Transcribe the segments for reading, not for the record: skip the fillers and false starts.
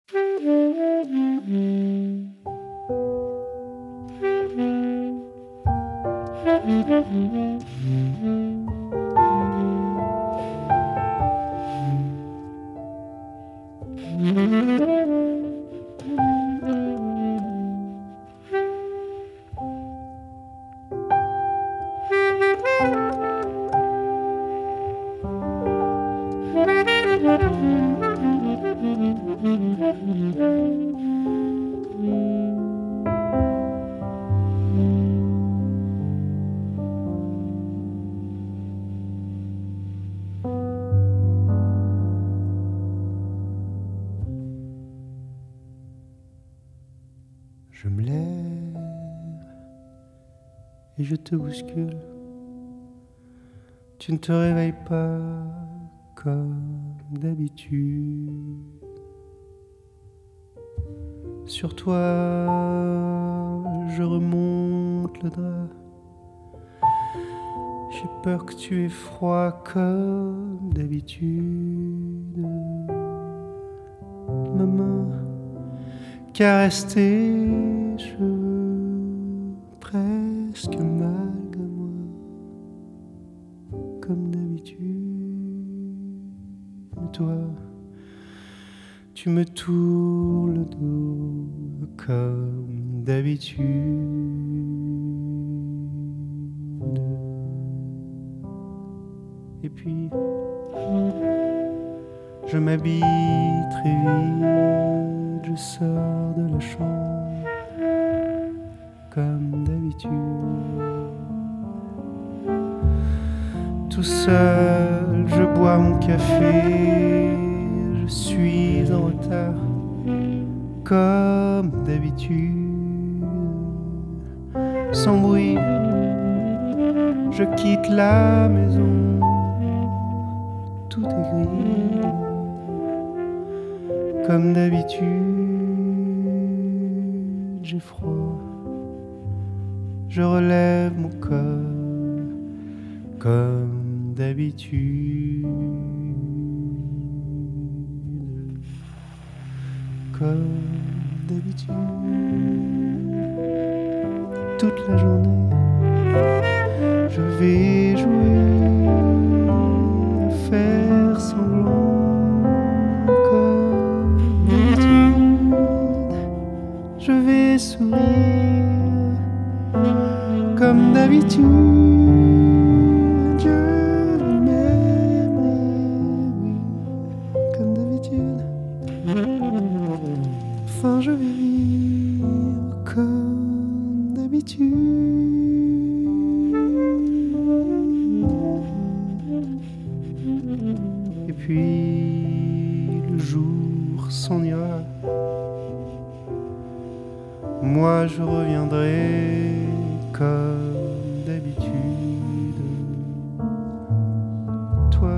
Je me lève et je te bouscule. Tu ne te réveilles pas comme d'habitude. Sur toi, je remonte le drap. J'ai peur que tu aies froid comme d'habitude. Ma main caresse tes cheveux presque malgré moi, comme d'habitude. Toi, tu me tournes le dos comme d'habitude. Et puis, je m'habille très vite, je sors de la chambre comme d'habitude. Tout seul, je bois mon café, je suis en retard comme d'habitude. Sans bruit, je quitte la maison, tout est gris comme d'habitude. J'ai froid, je relève mon corps comme d'habitude. Comme d'habitude. Toute la journée, je vais jouer, faire semblant comme d'habitude. Je vais sourire comme d'habitude. Je m'aimerai, oui, comme d'habitude. Enfin, je vais vivre comme d'habitude. Et puis le jour s'en ira. Moi je reviendrai comme d'habitude. Toi,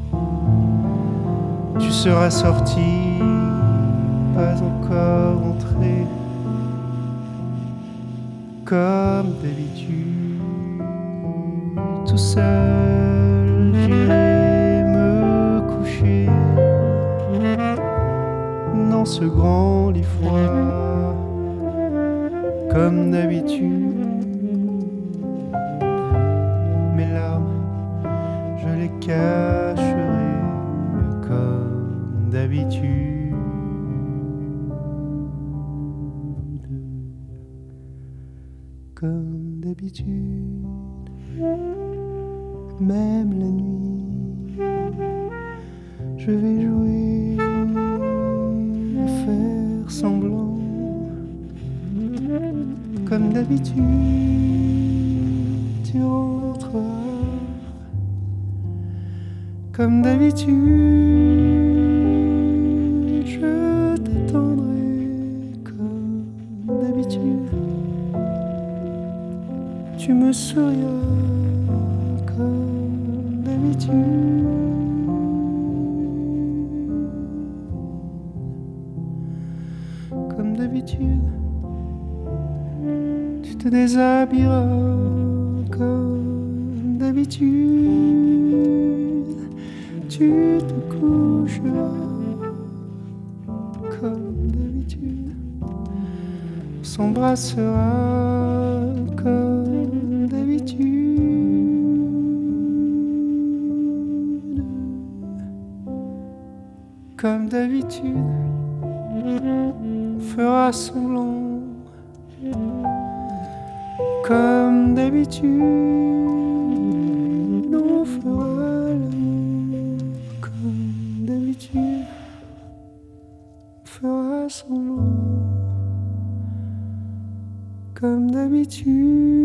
tu seras sorti, pas encore entré, comme d'habitude. Tout seul, j'irai me coucher dans ce grand lit froid, comme d'habitude. Mes larmes, je les cacherai comme d'habitude. Comme d'habitude, même la nuit, je vais jouer, faire semblant, comme d'habitude, tu rentreras, comme d'habitude, je t'attendrai, comme d'habitude. Tu me souriras comme d'habitude. Comme d'habitude, tu te déshabilleras comme d'habitude. Tu te coucheras comme d'habitude. On s'embrassera comme d'habitude. Comme d'habitude, on fera semblant. Comme d'habitude, on fera l'amour. Comme d'habitude, on fera semblant. Comme d'habitude.